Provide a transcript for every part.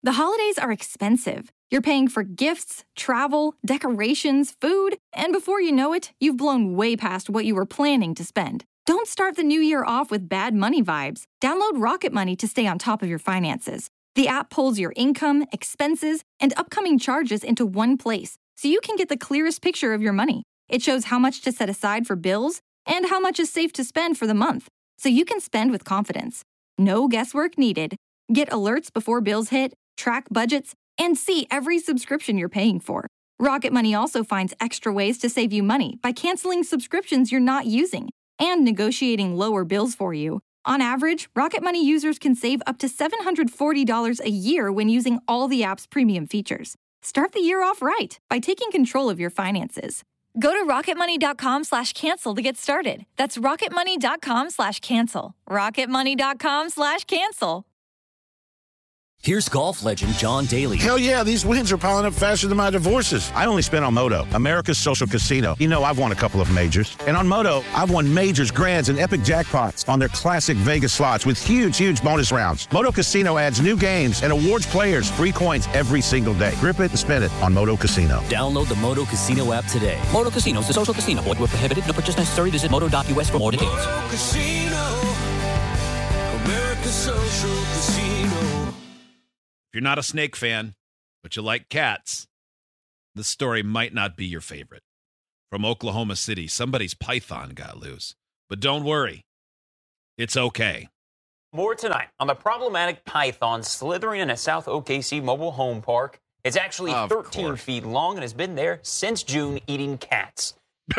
The holidays are expensive. You're paying for gifts, travel, decorations, food, and before you know it, you've blown way past what you were planning to spend. Don't start the new year off with bad money vibes. Download Rocket Money to stay on top of your finances. The app pulls your income, expenses, and upcoming charges into one place, so you can get the clearest picture of your money. It shows how much to set aside for bills and how much is safe to spend for the month, so you can spend with confidence. No guesswork needed. Get alerts before bills hit, track budgets, and see every subscription you're paying for. Rocket Money also finds extra ways to save you money by canceling subscriptions you're not using and negotiating lower bills for you. On average, Rocket Money users can save up to $740 a year when using all the app's premium features. Start the year off right by taking control of your finances. Go to rocketmoney.com/cancel to get started. That's rocketmoney.com/cancel. rocketmoney.com/cancel. Here's golf legend John Daly. Hell yeah, these wins are piling up faster than my divorces. I only spent on Moto, America's social casino. You know, I've won a couple of majors. And on Moto, I've won majors, grands, and epic jackpots on their classic Vegas slots with huge, huge bonus rounds. Moto Casino adds new games and awards players free coins every single day. Grip it and spin it on Moto Casino. Download the Moto Casino app today. Moto Casino is a social casino. Void where prohibited. No purchase necessary. Visit moto.us for more details. Moto Casino, America's social casino. If you're not a snake fan, but you like cats, this story might not be your favorite. From Oklahoma City, somebody's python got loose. But don't worry, it's okay. More tonight on the problematic python slithering in a South OKC mobile home park. It's actually 13 feet long and has been there since June eating cats.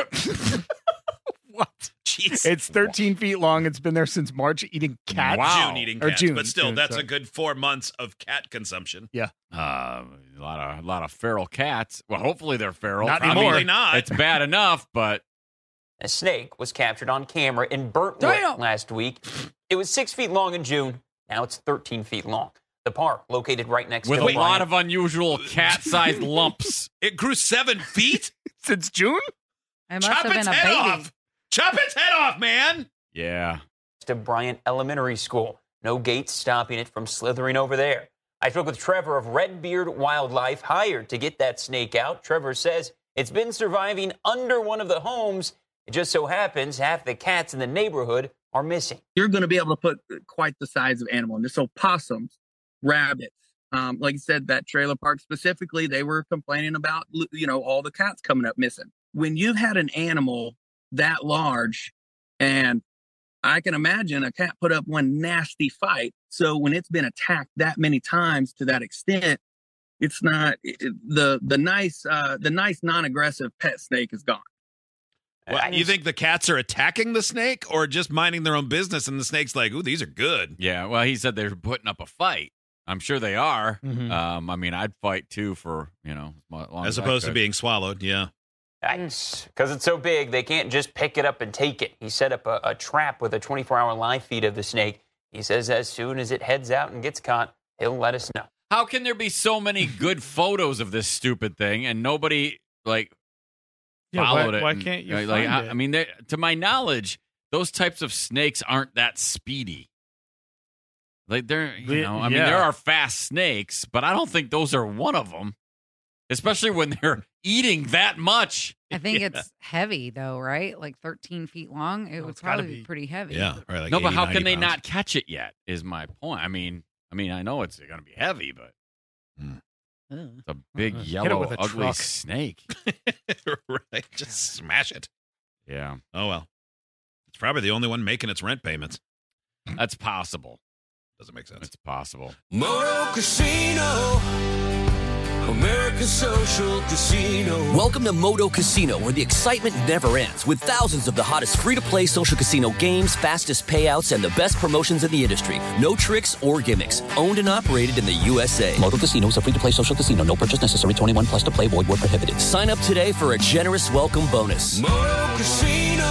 What? Jeez. It's 13 feet long. It's been there since March eating cats. Wow. June eating cats. June, but still, that's sorry. a good 4 months of cat consumption. Yeah. A lot of feral cats. Well, hopefully they're feral. Not anymore. Probably not. It's bad enough, but A snake was captured on camera in Burntwood last week. It was 6 feet long in June. Now it's 13 feet long. The park, located right next with to a lot of unusual cat-sized lumps. It grew 7 feet? Since June? It must Chop have been its a head baby. off. Chop its head off, man. Yeah. To Bryant Elementary School. No gates stopping it from slithering over there. I spoke with Trevor of Redbeard Wildlife, hired to get that snake out. Trevor says it's been surviving under one of the homes. It just so happens half the cats in the neighborhood are missing. You're going to be able to put quite the size of animal in this. So possums, rabbits, like you said, that trailer park specifically, they were complaining about, all the cats coming up missing. When you've had an animal that large, and I can imagine a cat put up one nasty fight. So when it's been attacked that many times to that extent, it's not the nice non-aggressive pet snake is gone. Well, you think the cats are attacking the snake or just minding their own business and the snake's like, ooh, these are good? Yeah, well, he said they're putting up a fight. I'm sure they are. Mm-hmm. I mean, I'd fight too for, As opposed to being swallowed, yeah. Because it's so big, they can't just pick it up and take it. He set up a trap with a 24-hour live feed of the snake. He says as soon as it heads out and gets caught, he'll let us know. How can there be so many good photos of this stupid thing and nobody, followed it? Why can't you find it? I mean, to my knowledge, those types of snakes aren't that speedy. There are fast snakes, but I don't think those are one of them. Especially when they're eating that much. I think it's heavy, though, right? Like 13 feet long. It would probably be pretty heavy. Yeah, right. Like no, but 80, how can they 90 not catch it yet? Is my point. I mean, I know it's going to be heavy, but it's a big yellow, with a ugly truck. snake. Right, just smash it. Yeah, Oh, well. It's probably the only one making its rent payments. that's possible. Doesn't make sense. It's possible. Moto Casino, America's social casino. Welcome to Moto Casino, where the excitement never ends, with thousands of the hottest free-to-play social casino games, fastest payouts, and the best promotions in the industry. No tricks or gimmicks. Owned and operated in the USA. Moto Casino is a free-to-play social casino. No purchase necessary. 21 plus to play. Void where prohibited. Sign up today for a generous welcome bonus. Moto Casino,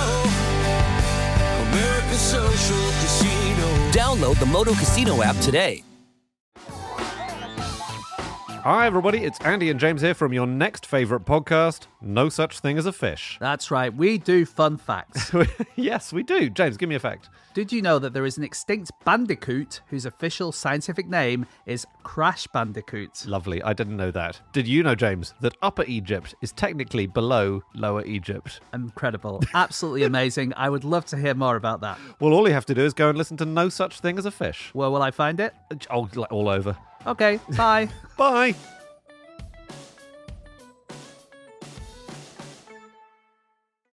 America's social casino. Download the Moto Casino app today. Hi, everybody. It's Andy and James here from your next favourite podcast, No Such Thing as a Fish. That's right. We do fun facts. Yes, we do. James, give me a fact. Did you know that there is an extinct bandicoot whose official scientific name is Crash Bandicoot? Lovely. I didn't know that. Did you know, James, that Upper Egypt is technically below Lower Egypt? Incredible. Absolutely amazing. I would love to hear more about that. Well, all you have to do is go and listen to No Such Thing as a Fish. Where will I find it? Oh, all over. Okay, bye. Bye.